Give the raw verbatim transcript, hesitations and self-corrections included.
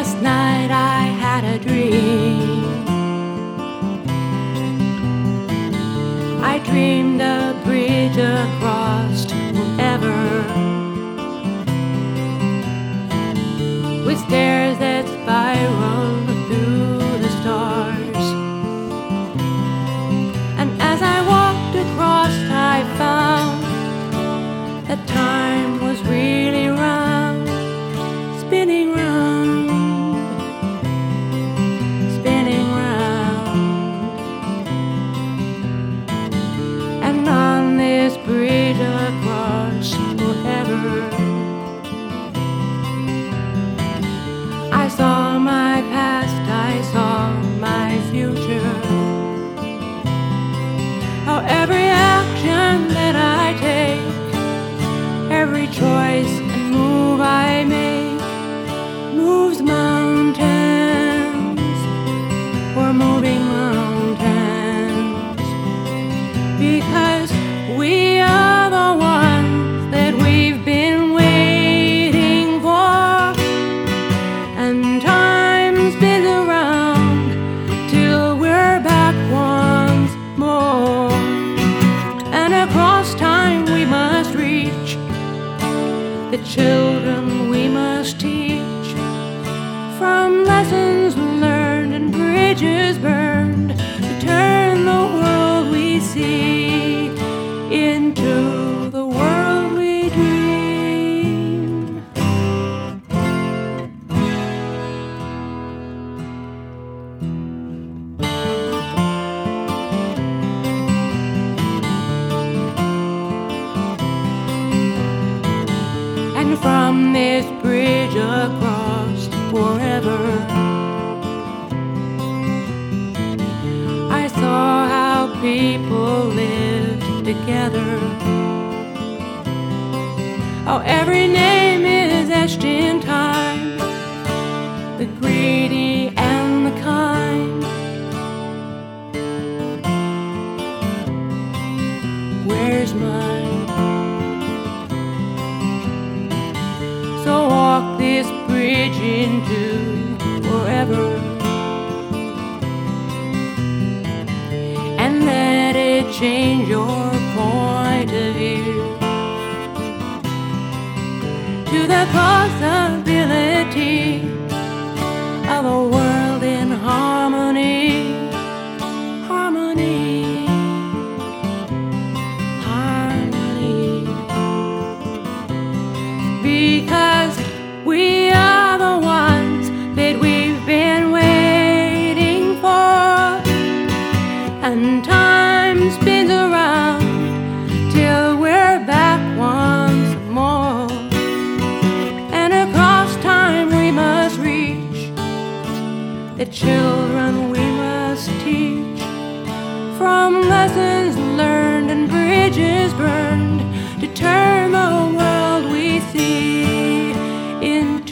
Last night I had a dream. I dreamed a bridge across forever, with stairs that spiraled through the stars. And as I walked across, I found that time was really round, spinning round, spinning round. And on this bridge across forever, I saw my past, I saw my future. How every action that I take, every choice and move I make, moves mountains, we're moving mountains, because we are the ones that we've been waiting for. And time spins around till we're back once more. And across time we must reach the children we must teach, from lessons learned and bridges burned, to turn the world we see into the world we dream. And from this bridge across forever, I saw how people lived together, how every name is etched in time, the greedy and the kind. Where's mine? So walk this bridge into forever, and let it change your point of view to the possibility of a world in harmony, harmony, harmony. Because we are the ones that we've been waiting for. And time spins around till we're back once more. And across time we must reach the children we must teach, from lessons learned and bridges burned, to turn the world we see into